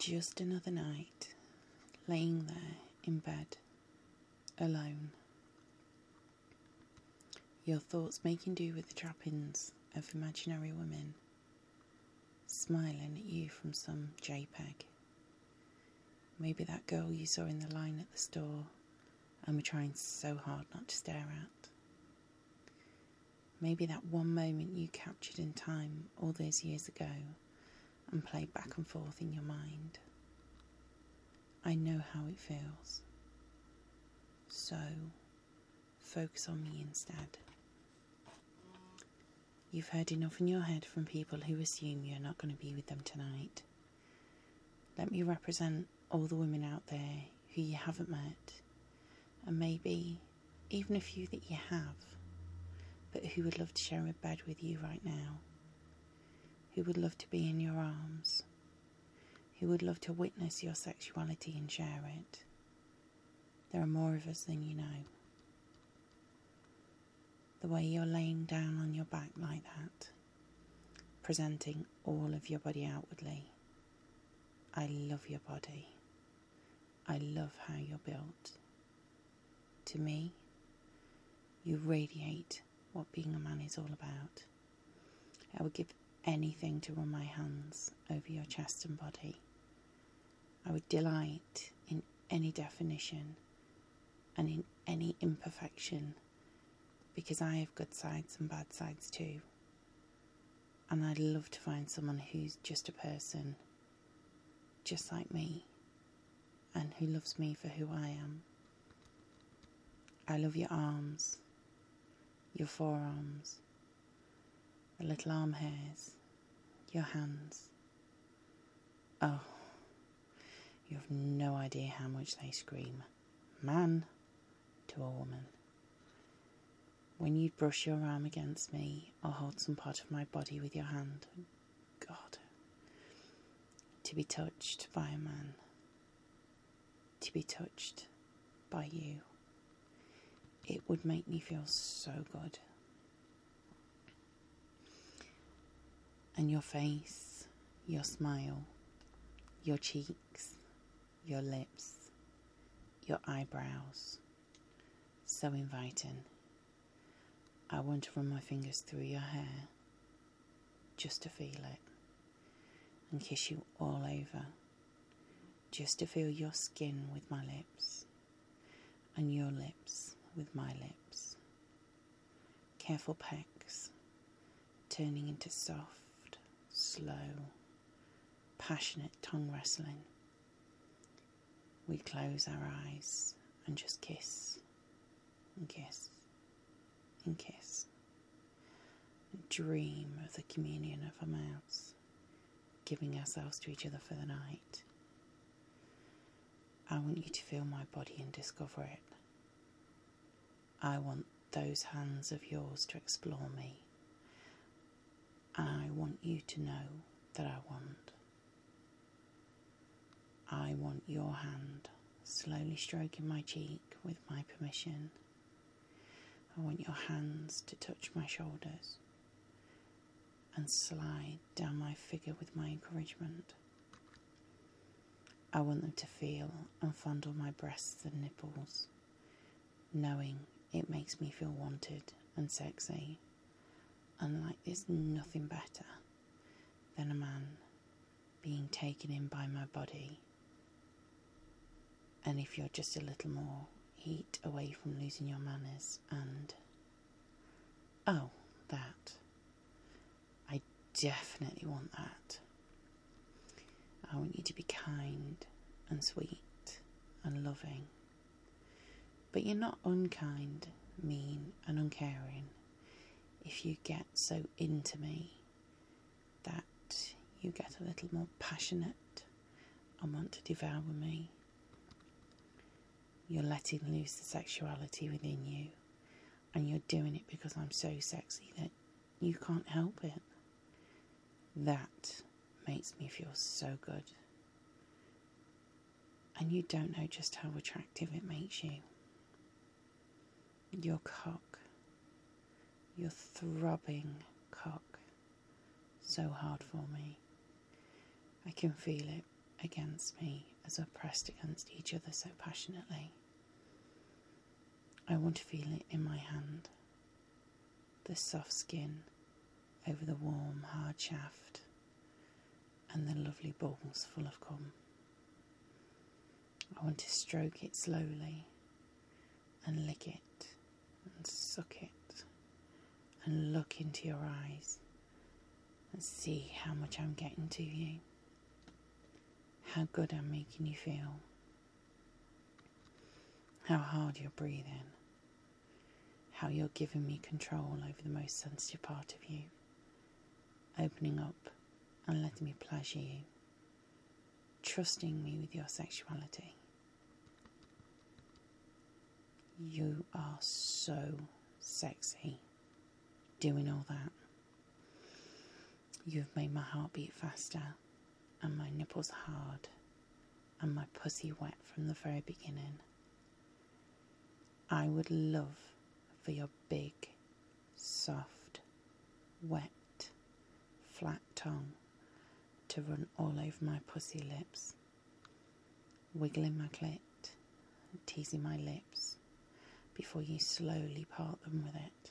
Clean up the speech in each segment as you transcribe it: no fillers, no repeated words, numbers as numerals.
Just another night, laying there in bed, alone. Your thoughts making do with the trappings of imaginary women, smiling at you from some JPEG. Maybe that girl you saw in the line at the store and were trying so hard not to stare at. Maybe that one moment you captured in time all those years ago and played back and forth in your mind. I know how it feels. So, focus on me instead. You've heard enough in your head from people who assume you're not going to be with them tonight. Let me represent all the women out there who you haven't met, and maybe even a few that you have, but who would love to share a bed with you right now, who would love to be in your arms, who would love to witness your sexuality and share it. There are more of us than you know. The way you're laying down on your back like that, presenting all of your body outwardly. I love your body. I love how you're built. To me, you radiate what being a man is all about. I would give anything to run my hands over your chest and body. I would delight in any definition and in any imperfection, because I have good sides and bad sides too. And I'd love to find someone who's just a person, just like me, and who loves me for who I am. I love your arms, your forearms, the little arm hairs, your hands. Oh, you have no idea how much they scream man to a woman. When you'd brush your arm against me or hold some part of my body with your hand, God, to be touched by a man, to be touched by you, it would make me feel so good. And your face, your smile, your cheeks, your lips, your eyebrows, so inviting. I want to run my fingers through your hair, just to feel it, and kiss you all over, just to feel your skin with my lips, and your lips with my lips. Careful pecks, turning into soft, slow, passionate tongue wrestling. We close our eyes and just kiss, and kiss, and kiss. And dream of the communion of our mouths, giving ourselves to each other for the night. I want you to feel my body and discover it. I want those hands of yours to explore me. And I want you to know that I want your hand slowly stroking my cheek with my permission. I want your hands to touch my shoulders and slide down my figure with my encouragement. I want them to feel and fondle my breasts and nipples, knowing it makes me feel wanted and sexy, and like there's nothing better than a man being taken in by my body. And if you're just a little more heat away from losing your manners and, oh, that. I definitely want that. I want you to be kind and sweet and loving. But you're not unkind, mean and uncaring if you get so into me that you get a little more passionate and want to devour me. You're letting loose the sexuality within you, and you're doing it because I'm so sexy that you can't help it. That makes me feel so good. And you don't know just how attractive it makes you. Your cock, your throbbing cock, so hard for me. I can feel it against me as we're pressed against each other so passionately. I want to feel it in my hand, the soft skin over the warm, hard shaft, and the lovely balls full of cum. I want to stroke it slowly and lick it and suck it and look into your eyes and see how much I'm getting to you, how good I'm making you feel, how hard you're breathing, how you're giving me control over the most sensitive part of you, opening up and letting me pleasure you, trusting me with your sexuality. You are so sexy doing all that. You've made my heart beat faster and my nipples hard and my pussy wet from the very beginning. I would love for your big, soft, wet, flat tongue to run all over my pussy lips, wiggling my clit, teasing my lips, before you slowly part them with it.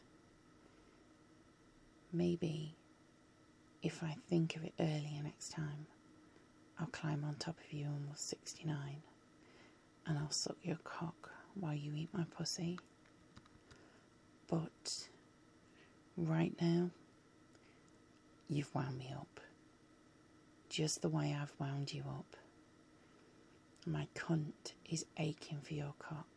Maybe, if I think of it earlier next time, I'll climb on top of you and we'll 69, and I'll suck your cock while you eat my pussy. But right now, you've wound me up, just the way I've wound you up. My cunt is aching for your cock.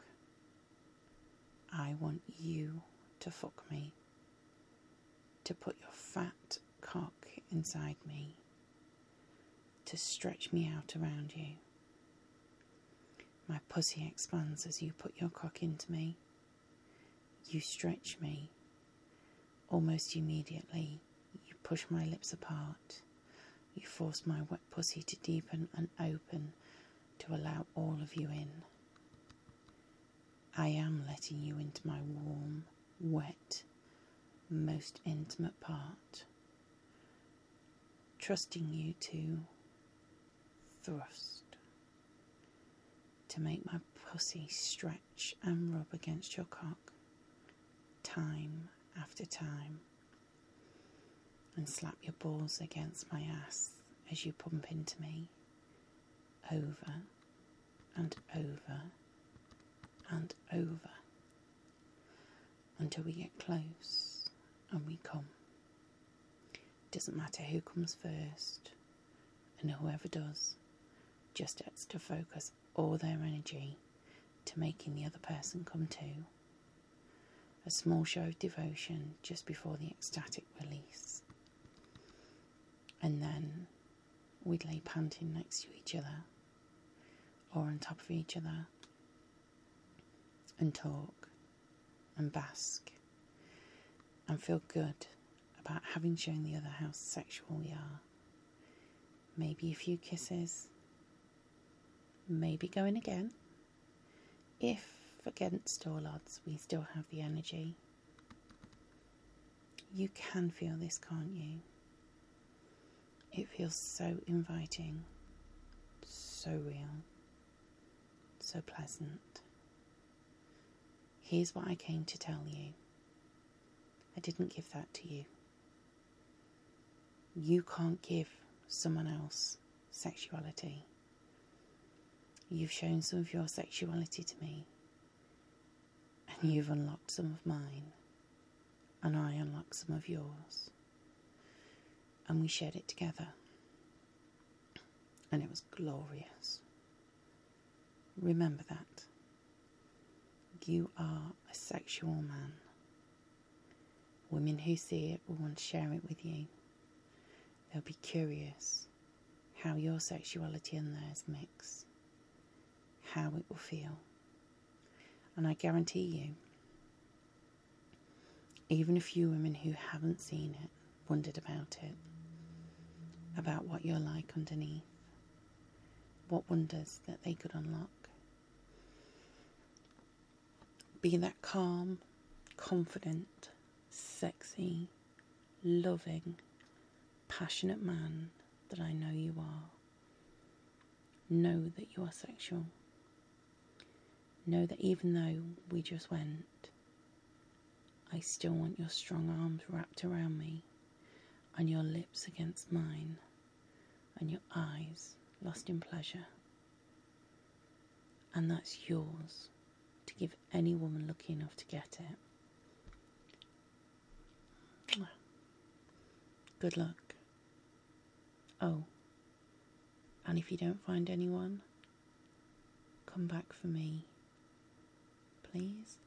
I want you to fuck me, to put your fat cock inside me, to stretch me out around you. My pussy expands as you put your cock into me. You stretch me. Almost immediately, you push my lips apart. You force my wet pussy to deepen and open to allow all of you in. I am letting you into my warm, wet, most intimate part, trusting you to thrust, to make my pussy stretch and rub against your cock, time after time, and slap your balls against my ass as you pump into me, over and over and over, until we get close and we come. Doesn't matter who comes first, and whoever does just gets to focus all their energy to making the other person come too. A small show of devotion just before the ecstatic release. And then we'd lay panting next to each other, or on top of each other, and talk and bask and feel good about having shown the other how sexual we are. Maybe a few kisses, maybe going again, if against all odds we still have the energy. You can feel this, can't you? It feels so inviting, so real, so pleasant. Here's what I came to tell you. I didn't give that to you. You can't give someone else sexuality. You've shown some of your sexuality to me, and you've unlocked some of mine, and I unlocked some of yours, and we shared it together, and it was glorious. Remember that. You are a sexual man. Women who see it will want to share it with you. They'll be curious how your sexuality and theirs mix, how it will feel. And I guarantee you, even a few women who haven't seen it wondered about it, about what you're like underneath, what wonders that they could unlock. Be that calm, confident, sexy, loving, passionate man that I know you are. know that you are sexual. Know that even though we just went, I still want your strong arms wrapped around me, and your lips against mine, and your eyes lost in pleasure. And that's yours to give any woman lucky enough to get it. Good luck. Oh, and if you don't find anyone, come back for me, please.